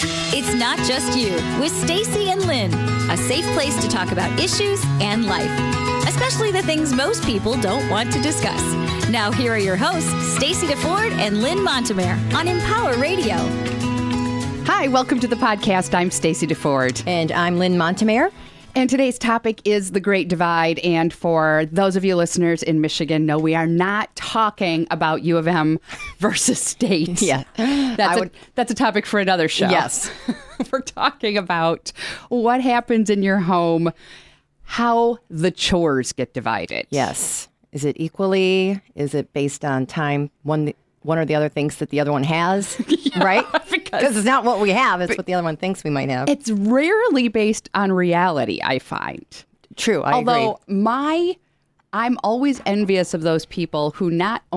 It's Not Just You with Stacy and Lynn, a safe place to talk about issues and life, especially the things most people don't want to discuss. Now, here are your hosts, Stacy DeFord and Lynn Montemare on Empower Radio. Hi, welcome to the podcast. I'm Stacy DeFord. And I'm Lynn Montemare. And today's topic is the Great Divide. And for those of you listeners in Michigan, no, we are not talking about U of M versus State. Yeah. That's a topic for another show. Yes. We're talking about what happens in your home, how the chores get divided. Yes. Is it equally? Is it based on time one or the other thinks that the other one has? Yeah, right? Because it's not what we have. It's what the other one thinks we might have. It's rarely based on reality, I find. True. I agree. Although I'm always envious of those people who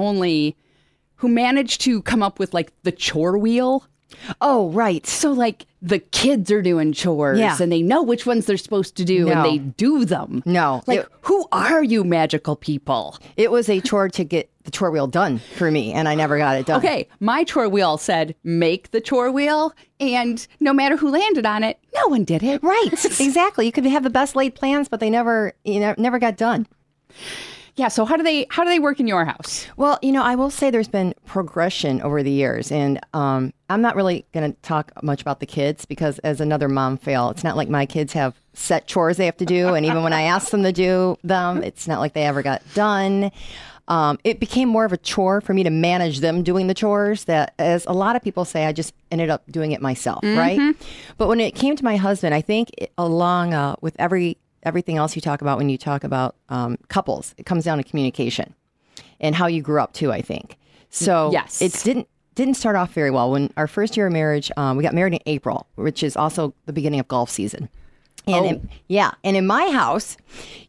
manage to come up with like the chore wheel. Oh, right. So like the kids are doing chores and they know which ones they're supposed to do and they do them. No. Like, who are you magical people? It was a chore to get the chore wheel done for me, and I never got it done. Okay, my chore wheel said, make the chore wheel, and no matter who landed on it, no one did it. Right, exactly. You could have the best laid plans, but they never got done. Yeah, so how do they work in your house? Well, I will say there's been progression over the years, and I'm not really going to talk much about the kids because as another mom fail, it's not like my kids have set chores they have to do, and even when I ask them to do them, it's not like they ever got done. It became more of a chore for me to manage them doing the chores that, as a lot of people say, I just ended up doing it myself, right? But when it came to my husband, I think along with everything else you talk about when you talk about couples, it comes down to communication and how you grew up too, I think. So yes. It didn't start off very well. When our first year of marriage, we got married in April, which is also the beginning of golf season. And in my house,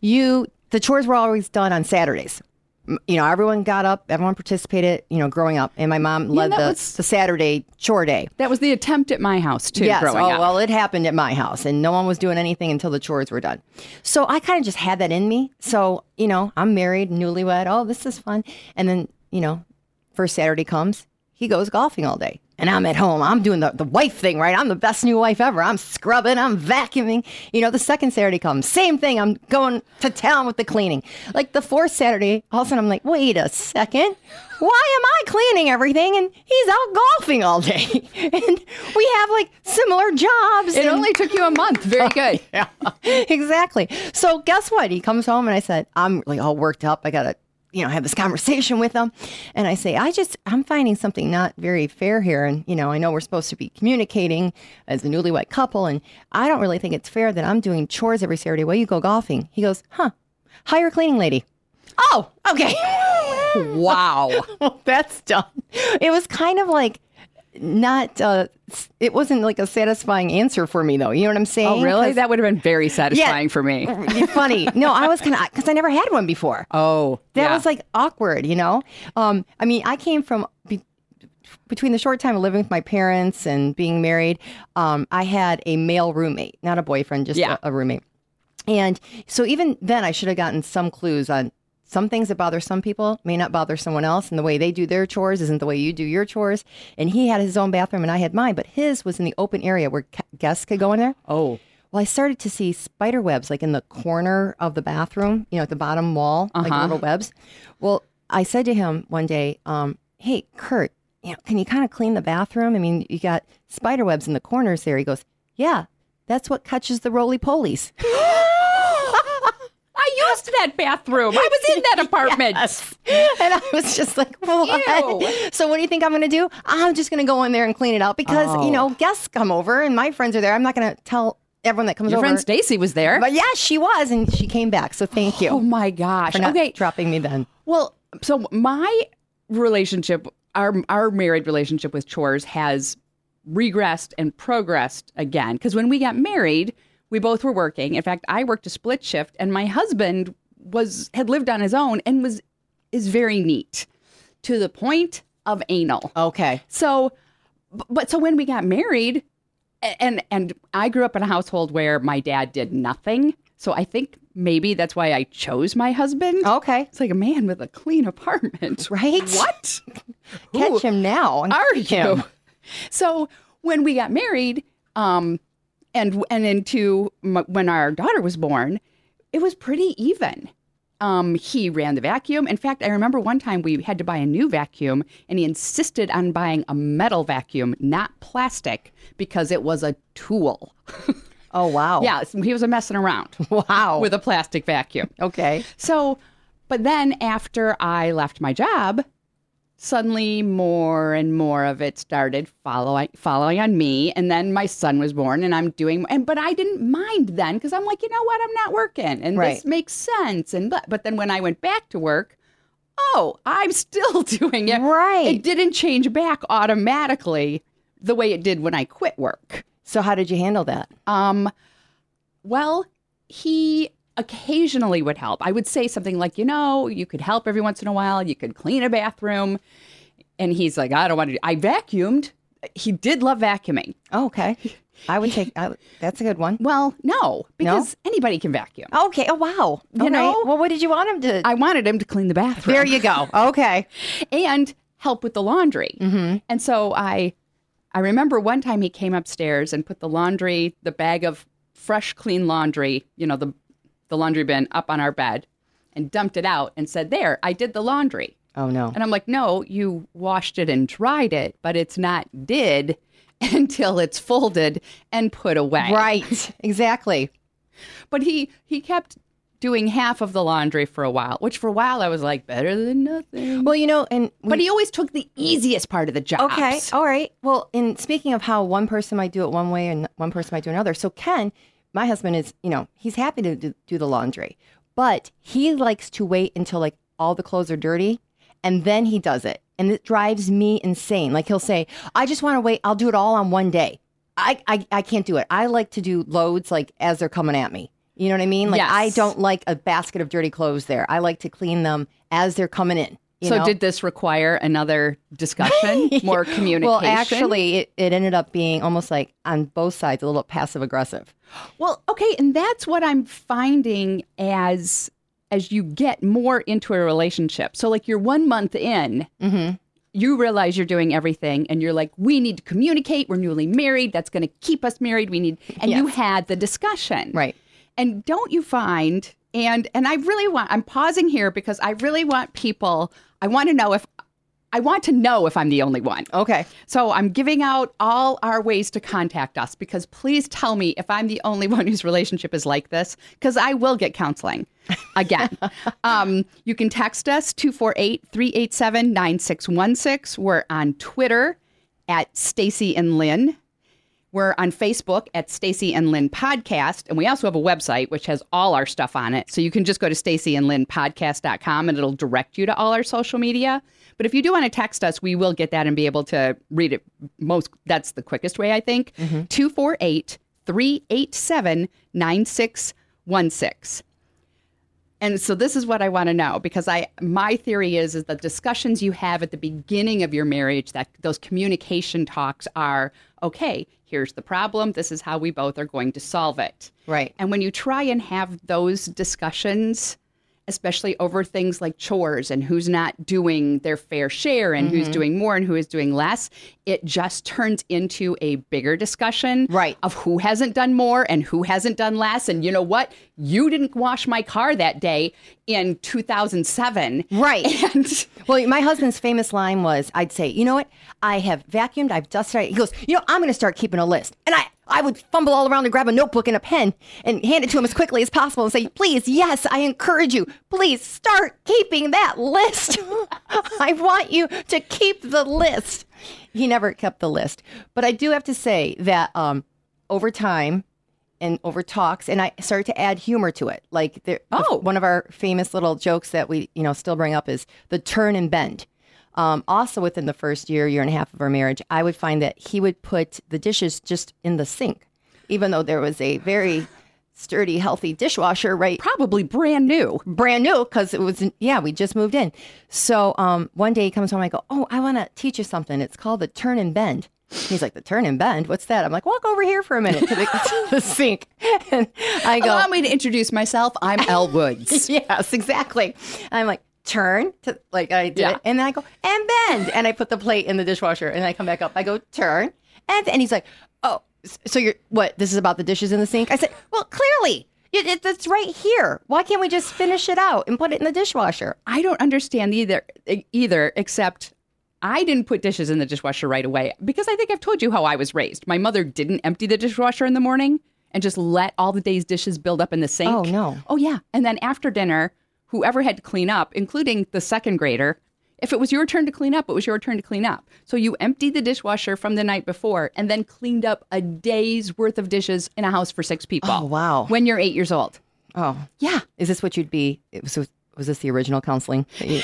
the chores were always done on Saturdays. Everyone got up, everyone participated, growing up. And my mom led the Saturday chore day. That was the attempt at my house, too, growing up. Well, it happened at my house, and no one was doing anything until the chores were done. So I kind of just had that in me. So, I'm married, newlywed. Oh, this is fun. And then, first Saturday comes, he goes golfing all day. And I'm at home. I'm doing the wife thing, right? I'm the best new wife ever. I'm scrubbing. I'm vacuuming. The second Saturday comes. Same thing. I'm going to town with the cleaning. Like the fourth Saturday, all of a sudden I'm like, wait a second. Why am I cleaning everything? And he's out golfing all day. And we have like similar jobs. It only took you a month. Very good. Yeah, exactly. So guess what? He comes home and I said, I'm really all worked up. I got to have this conversation with them. And I say, I'm finding something not very fair here. And, I know we're supposed to be communicating as a newlywed couple. And I don't really think it's fair that I'm doing chores every Saturday while you go golfing. He goes, hire a cleaning lady. Oh, okay. Wow. Well, that's done. It was kind of like it wasn't like a satisfying answer for me, though. You know what I'm saying? Oh, really? That would have been very satisfying for me. Funny. No, I was because I never had one before. Oh, that was like awkward, I came from between the short time of living with my parents and being married. I had a male roommate, not a boyfriend, just a roommate. And so even then, I should have gotten some clues on some things that bother some people may not bother someone else, and the way they do their chores isn't the way you do your chores. And he had his own bathroom and I had mine, but his was in the open area where guests could go in there. Oh. Well, I started to see spider webs like in the corner of the bathroom, at the bottom wall, like little webs. Well, I said to him one day, hey, Kurt, can you kind of clean the bathroom? I mean, you got spider webs in the corners there. He goes, yeah, that's what catches the roly-polies. I used that bathroom. I was in that apartment. Yes. And I was just like, what? Ew. So what do you think I'm going to do? I'm just going to go in there and clean it out because, guests come over and my friends are there. I'm not going to tell everyone that comes over. Your friend Stacy was there. But yeah, she was. And she came back. So thank you. Oh, my gosh. For not dropping me then. Well, so my relationship, our married relationship with chores has regressed and progressed again. Because when we got married, we both were working. In fact, I worked a split shift, and my husband had lived on his own and is very neat to the point of anal. Okay. So when we got married, and I grew up in a household where my dad did nothing. So I think maybe that's why I chose my husband. Okay. It's like a man with a clean apartment. Right? What? Catch him now. Are you? So when we got married, and into when our daughter was born, it was pretty even. He ran the vacuum. In fact, I remember one time we had to buy a new vacuum, and he insisted on buying a metal vacuum, not plastic, because it was a tool. Oh, wow. Yeah, he was messing around. Wow. With a plastic vacuum. Okay. So, but then after I left my job, suddenly more and more of it started following on me. And then my son was born, and I'm doing, but I didn't mind then, because I'm like, you know what, I'm not working, and Right. this makes sense. But then when I went back to work, I'm still doing it. Right. It didn't change back automatically the way it did when I quit work. So how did you handle that? Well, he occasionally would help. I would say something like, you could help every once in a while. You could clean a bathroom. And he's like, I don't want to do. I vacuumed. He did love vacuuming. Oh, okay. I would take, that's a good one. Well, no, because anybody can vacuum. Okay. Oh, wow. You know? Well, what did you want him to? I wanted him to clean the bathroom. There you go. Okay. And help with the laundry. Mm-hmm. And so I remember one time he came upstairs and put the bag of fresh, clean laundry, the laundry bin up on our bed, and dumped it out and said, there, I did the laundry. Oh, no. And I'm like, no, you washed it and dried it, but it's not did until it's folded and put away. Right. Exactly. But he kept doing half of the laundry for a while, which for a while I was like, better than nothing. Well, But he always took the easiest part of the job. Okay. All right. Well, in speaking of how one person might do it one way and one person might do another. So Ken, my husband is, he's happy to do the laundry, but he likes to wait until like all the clothes are dirty and then he does it. And it drives me insane. Like he'll say, I just want to wait. I'll do it all on one day. I can't do it. I like to do loads like as they're coming at me. You know what I mean? Like Yes. I don't like a basket of dirty clothes there. I like to clean them as they're coming in. You know? Did this require another discussion, more communication? Well, actually, it ended up being almost like on both sides, a little passive aggressive. Well, okay, and that's what I'm finding as you get more into a relationship. So like you're 1 month in, you realize you're doing everything, and you're like, we need to communicate. We're newly married. That's going to keep us married. And you had the discussion. Right. And don't you find, and I'm pausing here because I really want people, I want to know if I'm the only one. Okay. So I'm giving out all our ways to contact us, because please tell me if I'm the only one whose relationship is like this, because I will get counseling again. You can text us 248-387-9616. We're on Twitter at Stacy and Lynn. We're on Facebook at Stacy and Lynn Podcast. And we also have a website which has all our stuff on it. So you can just go to stacyandlynnpodcast.com and it'll direct you to all our social media. But if you do want to text us, we will get that and be able to read it. That's the quickest way, I think. 248-387-9616. And so this is what I want to know, because my theory is the discussions you have at the beginning of your marriage, that those communication talks are, okay, here's the problem. This is how we both are going to solve it. Right. And when you try and have those discussions, especially over things like chores and who's not doing their fair share and who's doing more and who is doing less, it just turns into a bigger discussion of who hasn't done more and who hasn't done less. And you know what? You didn't wash my car that day in 2007. Right. And well, my husband's famous line was, I'd say, you know what? I have vacuumed, I've dusted. He goes, I'm going to start keeping a list. And I would fumble all around and grab a notebook and a pen and hand it to him as quickly as possible and say, please, yes, I encourage you. Please start keeping that list. I want you to keep the list. He never kept the list. But I do have to say that over time and over talks, and I started to add humor to it. Like one of our famous little jokes that we still bring up is the turn and bend. Also within the first year and a half of our marriage, I would find that he would put the dishes just in the sink, even though there was a very sturdy, healthy dishwasher, right? probably brand new. Brand new, because it was, we just moved in. So one day he comes home, I go, I want to teach you something. It's called the turn and bend. He's like, the turn and bend? What's that? I'm like, walk over here for a minute to the sink. And I go, allow me to introduce myself. I'm Elle Woods. Yes, exactly. I'm like, turn to, like I did it, and then I go and bend, and I put the plate in the dishwasher, and I come back up. I go turn And he's like, oh, so this is about the dishes in the sink? I said, well, clearly. It's right here. Why can't we just finish it out and put it in the dishwasher? I don't understand either, except I didn't put dishes in the dishwasher right away because I think I've told you how I was raised. My mother didn't empty the dishwasher in the morning and just let all the day's dishes build up in the sink. Oh, no. Oh, yeah. And then after dinner, whoever had to clean up, including the second grader, if it was your turn to clean up, it was your turn to clean up. So you emptied the dishwasher from the night before and then cleaned up a day's worth of dishes in a house for 6 people. Oh, wow. When you're 8 years old. Oh. Yeah. Is this what you'd be? Was this the original counseling?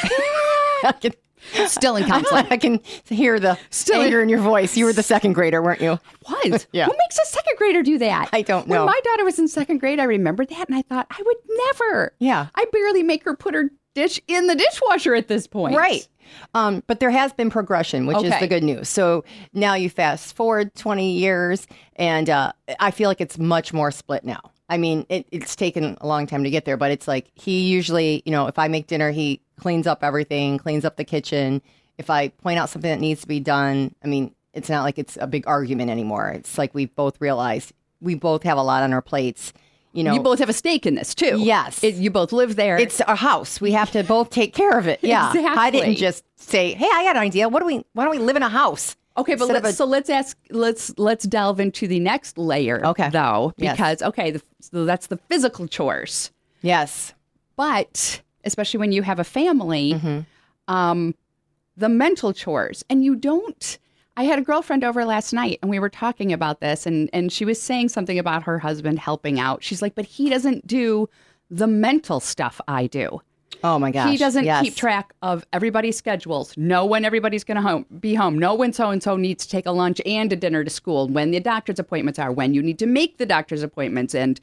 Still in counseling. I can hear the anger in your voice. You were the second grader, weren't you? I was. Yeah. Who makes a second grader do that? I don't know. When my daughter was in second grade, I remembered that, and I thought, I would never. Yeah. I barely make her put her dish in the dishwasher at this point. Right. But there has been progression, which is the good news. So now you fast forward 20 years, and I feel like it's much more split now. I mean, it's taken a long time to get there, but it's like he usually, if I make dinner, he cleans up everything, cleans up the kitchen. If I point out something that needs to be done, I mean, it's not like it's a big argument anymore. It's like we both realized we both have a lot on our plates. You both have a stake in this, too. Yes. You both live there. It's a house. We have to both take care of it. Yeah. Exactly. I didn't just say, hey, I got an idea. Why don't we live in a house? Okay, but let's delve into the next layer, though, because, so that's the physical chores. Yes. But especially when you have a family, the mental chores. And you don't... I had a girlfriend over last night, and we were talking about this, and she was saying something about her husband helping out. She's like, but he doesn't do the mental stuff I do. Oh, my gosh. He doesn't keep track of everybody's schedules, know when everybody's going to be home, know when so-and-so needs to take a lunch and a dinner to school, when the doctor's appointments are, when you need to make the doctor's appointments. And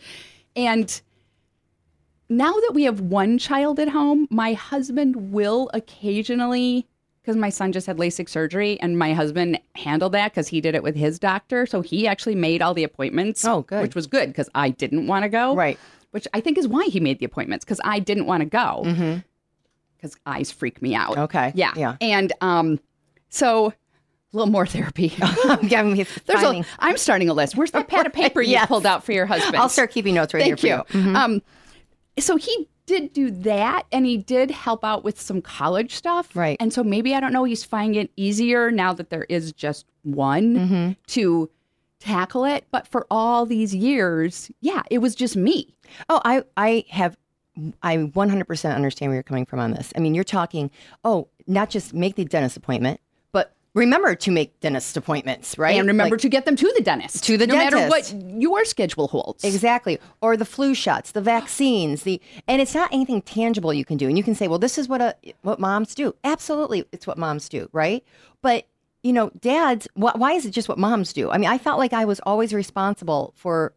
now that we have one child at home, my husband will occasionally... Because my son just had LASIK surgery, and my husband handled that because he did it with his doctor. So he actually made all the appointments. Oh, good. Which was good because I didn't want to go. Right. Which I think is why he made the appointments, because I didn't want to go. Because eyes freak me out. Okay. Yeah. And so a little more therapy. I'm starting a list. Where's that pad of paper you pulled out for your husband? I'll start keeping notes right here for you. Mm-hmm. So he did do that, and he did help out with some college stuff. Right. And so maybe, I don't know, he's finding it easier now that there is just one to tackle it. But for all these years, it was just me. Oh, I 100% understand where you're coming from on this. I mean, you're talking, not just make the dentist appointment, but remember to make dentist appointments, right? And remember to get them to the dentist. To the dentist. No matter what your schedule holds. Exactly. Or the flu shots, the vaccines, and it's not anything tangible you can do. And you can say, well, this is what moms do. Absolutely, it's what moms do, right? But, dads, why is it just what moms do? I mean, I felt like I was always responsible for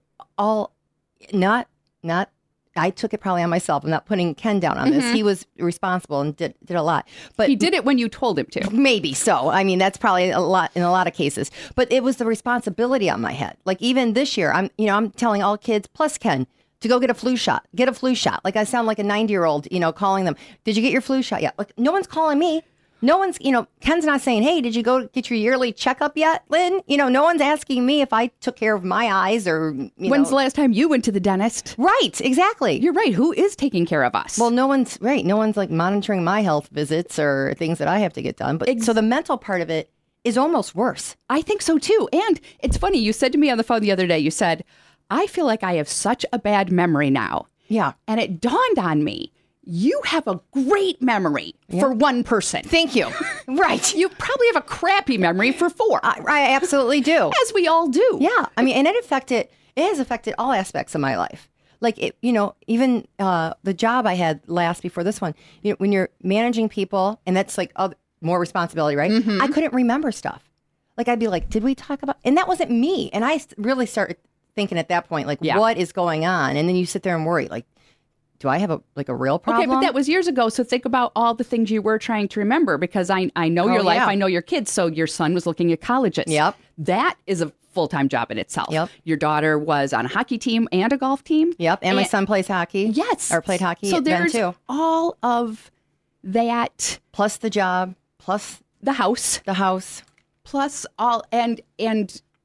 I took it probably on myself. I'm not putting Ken down on this. He was responsible and did a lot. But he did it when you told him to. Maybe so. I mean, that's probably a lot in a lot of cases. But it was the responsibility on my head. Like even this year, I'm telling all kids plus Ken to go get a flu shot. Get a flu shot. Like I sound like a 90-year-old, calling them. Did you get your flu shot yet? Like no one's calling me. No one's, Ken's not saying, hey, did you go get your yearly checkup yet, Lynn? No one's asking me if I took care of my eyes or, When's the last time you went to the dentist? Right, exactly. You're right. Who is taking care of us? Well, no one's like monitoring my health visits or things that I have to get done. But so the mental part of it is almost worse. I think so too. And it's funny. You said to me on the phone the other day, you said, I feel like I have such a bad memory now. Yeah. And it dawned on me. You have a great memory for one person. Thank you. Right. You probably have a crappy memory for four. I absolutely do. As we all do. Yeah. I mean, and it has affected all aspects of my life. Like, even the job I had last before this one, when you're managing people and that's like more responsibility, right? I couldn't remember stuff. Like, I'd be like, did we talk about, and that wasn't me. And I really started thinking at that point, like, what is going on? And then you sit there and worry, like, do I have a real problem? Okay, but that was years ago. So think about all the things you were trying to remember, because I know your life. I know your kids. So your son was looking at colleges. Yep. That is a full-time job in itself. Yep. Your daughter was on a hockey team and a golf team. Yep. And my son plays hockey. Yes. Or played hockey so then too. All of that. Plus the job. Plus the house. The house. Plus all and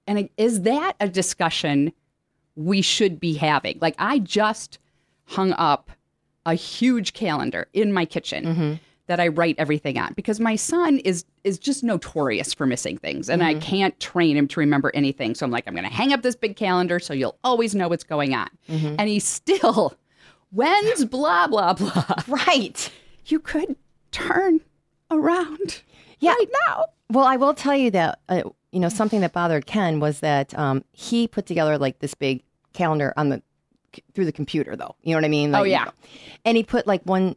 And is that a discussion we should be having? Like, I just hung up a huge calendar in my kitchen that I write everything on because my son is just notorious for missing things, and I can't train him to remember anything. So I'm like, I'm going to hang up this big calendar so you'll always know what's going on. And he's still, when's blah, blah, blah. Right. You could turn around right now. Well, I will tell you that, something that bothered Ken was that he put together like this big calendar through the computer, though. You know what I mean? Like, and he put like one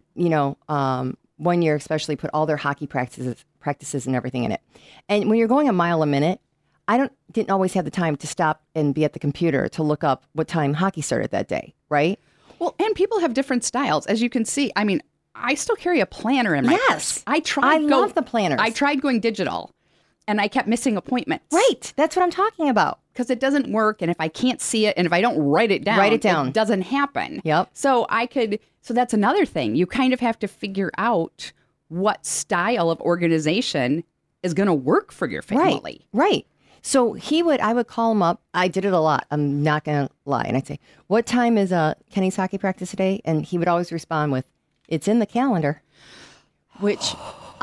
year especially put all their hockey practices and everything in it. And when you're going a mile a minute, I didn't always have the time to stop and be at the computer to look up what time hockey started that day, right? Well, and people have different styles, as you can see. I mean, I still carry a planner in my purse. I love the planners. I tried going digital, and I kept missing appointments. Right. That's what I'm talking about. Because it doesn't work, and if I can't see it, and if I don't write it down, it doesn't happen. Yep. So that's another thing. You kind of have to figure out what style of organization is going to work for your family. Right. So I would call him up. I did it a lot. I'm not going to lie. And I'd say, what time is Kenny's hockey practice today? And he would always respond with, it's in the calendar. Which,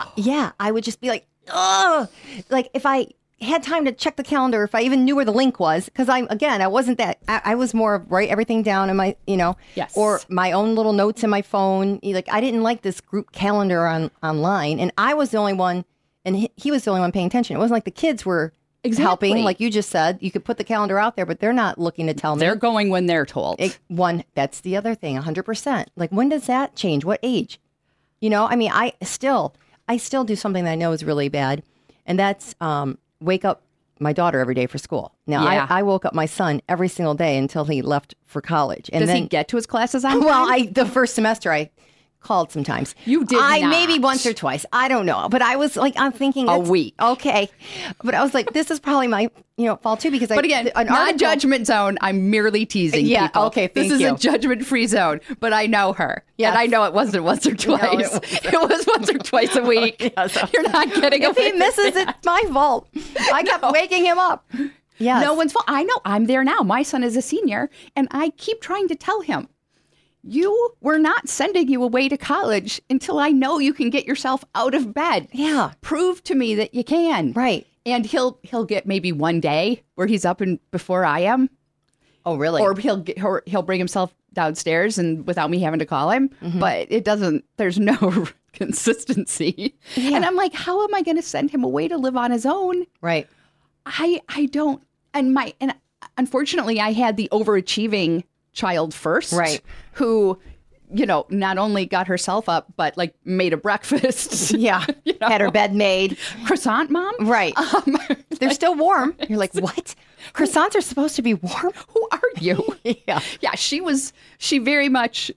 I would just be like, oh, like if I had time to check the calendar, if I even knew where the link was, because I wasn't that, I was more of write everything down in my, yes, or my own little notes in my phone. Like, I didn't like this group calendar online, and I was the only one, and he was the only one paying attention. It wasn't like the kids were helping, like you just said. You could put the calendar out there, but they're not looking to tell me. They're going when they're told. That's the other thing, 100%. Like, when does that change? What age? I mean, I still do something that I know is really bad, and that's wake up my daughter every day for school. Now, I woke up my son every single day until he left for college. And Does he get to his classes on time? Well, the first semester I called sometimes. You did not. Maybe once or twice. I don't know. But I was like, I'm thinking a week. Okay. But I was like, this is probably my fault too, because But again, not judgment zone. I'm merely teasing people. Okay, thank This you. is a judgment-free zone, but I know her. Yes. And I know it wasn't once or twice. No, it was once or twice a week. You're not getting If he misses, it's my fault. I kept waking him up. Yes. No one's fault. I know. I'm there now. My son is a senior, and I keep trying to tell him, we're not sending you away to college until I know you can get yourself out of bed. Yeah. Prove to me that you can. Right. And he'll get maybe one day where he's up and before I am. Oh, really? Or he'll bring himself downstairs and without me having to call him. Mm-hmm. But there's no consistency. Yeah. And I'm like, how am I going to send him away to live on his own? Right. I don't. And unfortunately, I had the overachieving child first, right? Who, not only got herself up, but like made a breakfast. Yeah, had her bed made. Croissant, mom. Right. They're still warm. You're like, what? Croissants are supposed to be warm? Who are you? Yeah. She very much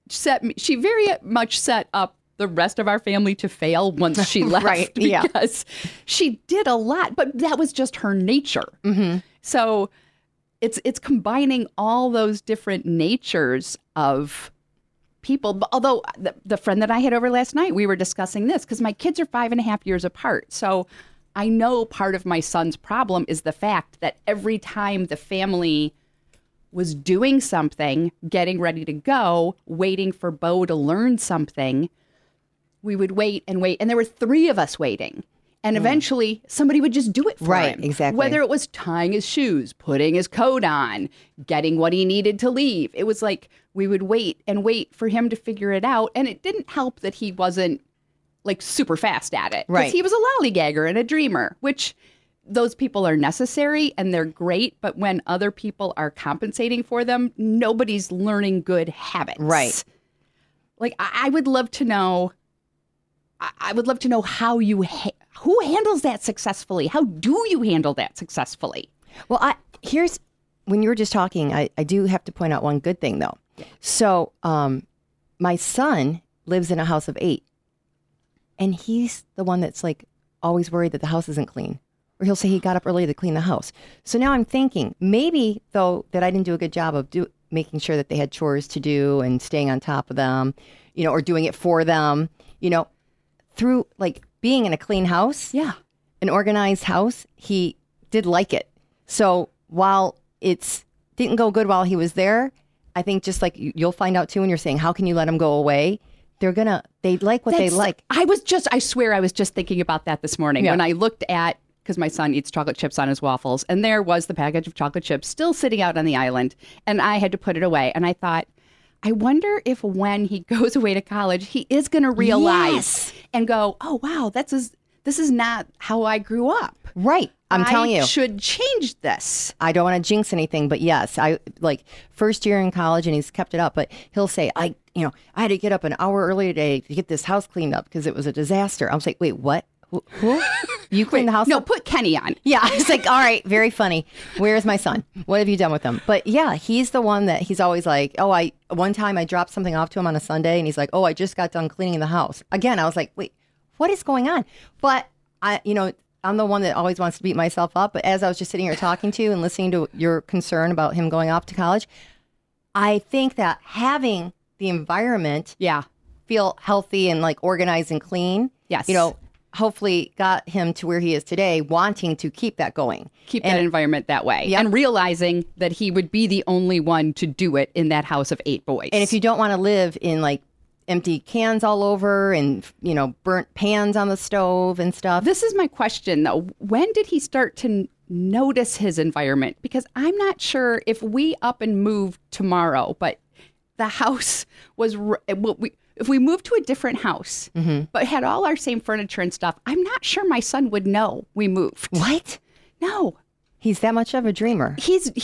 set up the rest of our family to fail once she left. Right. Because she did a lot, but that was just her nature. Mm-hmm. So it's combining all those different natures of people. Although the friend that I had over last night, we were discussing this because my kids are 5.5 years apart. So I know part of my son's problem is the fact that every time the family was doing something, getting ready to go, waiting for Bo to learn something, we would wait. And there were 3 of us waiting. And eventually somebody would just do it for him. Right, exactly. Whether it was tying his shoes, putting his coat on, getting what he needed to leave. It was like we would wait and wait for him to figure it out. And it didn't help that he wasn't like super fast at it. Right. Because he was a lollygagger and a dreamer, which those people are necessary and they're great. But when other people are compensating for them, nobody's learning good habits. Right. Like I would love to know. I would love to know how who handles that successfully? How do you handle that successfully? Well, when you were just talking, I do have to point out one good thing, though. So my son lives in a house of 8, and he's the one that's like always worried that the house isn't clean. Or he'll say he got up early to clean the house. So now I'm thinking, maybe, though, that I didn't do a good job of making sure that they had chores to do and staying on top of them, or doing it for them, through like being in a clean house, an organized house, he did like it. So while it didn't go good while he was there, I think just like you'll find out too when you're saying, how can you let him go away? They like what they like. I swear I was just thinking about that this morning when I looked at, because my son eats chocolate chips on his waffles, and there was the package of chocolate chips still sitting out on the island, and I had to put it away. And I thought, I wonder if when he goes away to college, he is going to realize and go, oh, wow, this is not how I grew up. Right. I'm telling you. I should change this. I don't want to jinx anything, but yes, I like first year in college and he's kept it up, but he'll say, I had to get up an hour early today to get this house cleaned up because it was a disaster. I was like, wait, what? Who? You clean the house No, up? put Kenny on. Yeah. I was like, all right, very funny. Where's my son? What have you done with him? But yeah, he's the one that he's always like, one time I dropped something off to him on a Sunday and he's like, I just got done cleaning the house. Again, I was like, wait, what is going on? But I'm the one that always wants to beat myself up. But as I was just sitting here talking to you and listening to your concern about him going off to college, I think that having the environment feel healthy and like organized and clean, hopefully got him to where he is today, wanting to keep that going. Keep that environment that way. Yep. And realizing that he would be the only one to do it in that house of 8 boys. And if you don't want to live in like empty cans all over and, burnt pans on the stove and stuff. This is my question, though. When did he start to notice his environment? Because I'm not sure if we up and moved tomorrow, but the house was... If we moved to a different house, but had all our same furniture and stuff, I'm not sure my son would know we moved. What? No. He's that much of a dreamer.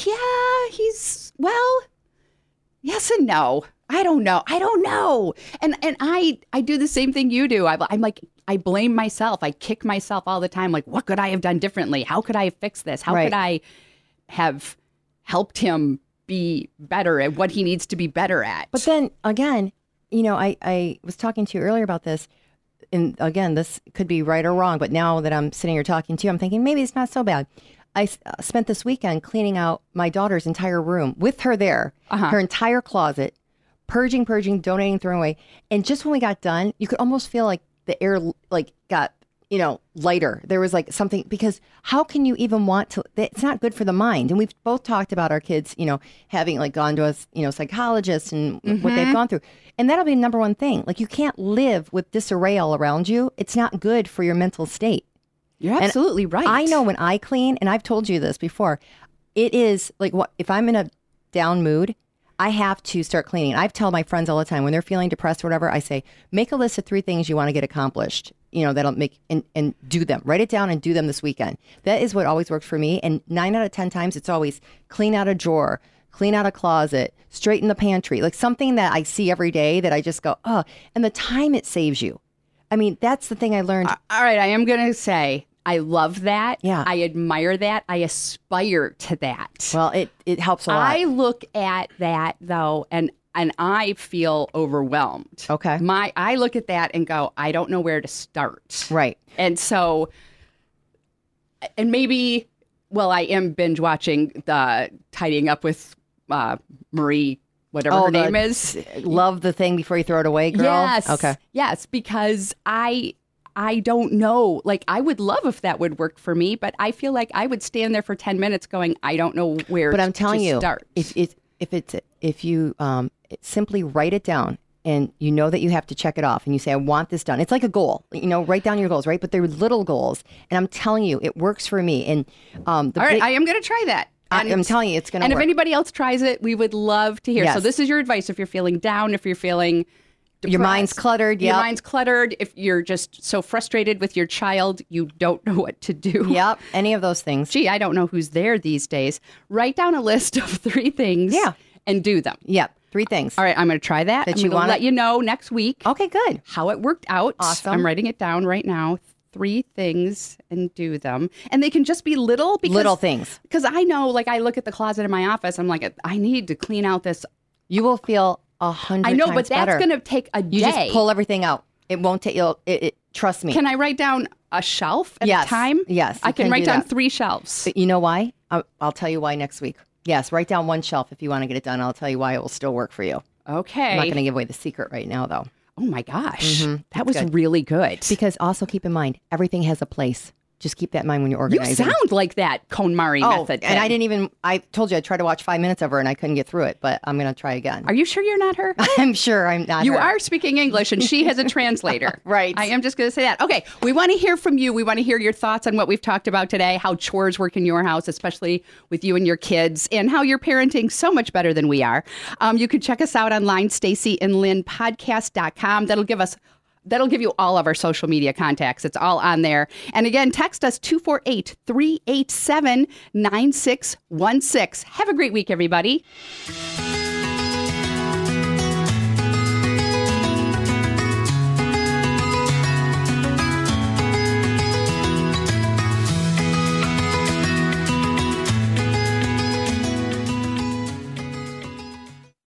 Well, yes and no. I don't know. And I do the same thing you do. I'm like, I blame myself. I kick myself all the time. Like, what could I have done differently? How could I have fixed this? How could I have helped him be better at what he needs to be better at? But then again, I was talking to you earlier about this, and again, this could be right or wrong, but now that I'm sitting here talking to you, I'm thinking maybe it's not so bad. I spent this weekend cleaning out my daughter's entire room with her there, her entire closet, purging, donating, throwing away. And just when we got done, you could almost feel like the air got, lighter. There was like something, because how can you even want to, it's not good for the mind. And we've both talked about our kids, having like gone to a psychologist and what they've gone through. And that'll be the number one thing. Like you can't live with disarray all around you. It's not good for your mental state. You're absolutely right. I know when I clean, and I've told you this before, it is like if I'm in a down mood, I have to start cleaning. I tell my friends all the time when they're feeling depressed or whatever, I say, make a list of 3 things you want to get accomplished, that'll make, and do them. Write it down and do them this weekend. That is what always works for me. And 9 out of 10 times, it's always clean out a drawer, clean out a closet, straighten the pantry, like something that I see every day that I just go, and the time it saves you. I mean, that's the thing I learned. All right, I am going to say, I love that. Yeah. I admire that. I aspire to that. Well, it helps a lot. I look at that, though, and I feel overwhelmed. Okay. I look at that and go, I don't know where to start. Right. And so, and maybe, I am binge watching the Tidying Up with Marie, whatever her name is. Love the thing before you throw it away, girl? Yes. Okay. Yes, because I don't know. Like, I would love if that would work for me, but I feel like I would stand there for 10 minutes going, I don't know where But I'm telling to you, start. if you simply write it down and you know that you have to check it off and you say, I want this done. It's like a goal, write down your goals, right? But they're little goals. And I'm telling you, it works for me. And all right, I am going to try that. I'm telling you, it's going to work. And if anybody else tries it, we would love to hear. Yes. So this is your advice if you're feeling down, if you're feeling depressed, your mind's cluttered. Your mind's cluttered. If you're just so frustrated with your child, you don't know what to do. Yep. Any of those things. Gee, I don't know who's there these days. Write down a list of 3 things. Yeah. And do them. Yep. 3 things. All right. I'm going to try that. I'm going to let you know next week. Okay, good. How it worked out. Awesome. I'm writing it down right now. 3 things and do them. And they can just be little things. Because I know, like, I look at the closet in my office. I'm like, I need to clean out this. You will feel 100 times better. I know, but that's going to take a day. You just pull everything out. It won't take you. Trust me. Can I write down a shelf at a time? Yes. I can write down 3 shelves. But you know why? I'll tell you why next week. Yes, write down 1 shelf if you want to get it done. I'll tell you why it will still work for you. Okay. I'm not going to give away the secret right now, though. Oh, my gosh. That was really good. Because also keep in mind, everything has a place. just keep that in mind when you're You organizing. sound like that KonMari method. And I told you, I tried to watch 5 minutes of her and I couldn't get through it, but I'm going to try again. Are you sure you're not her? I'm sure I'm not You her. are speaking English and she has a translator. Right. I am just going to say that. Okay. We want to hear from you. We want to hear your thoughts on what we've talked about today, how chores work in your house, especially with you and your kids, and how you're parenting so much better than we are. You can check us out online, StaceyandLynnPodcast.com. That'll give you all of our social media contacts. It's all on there. And again, text us 248-387-9616. Have a great week, everybody.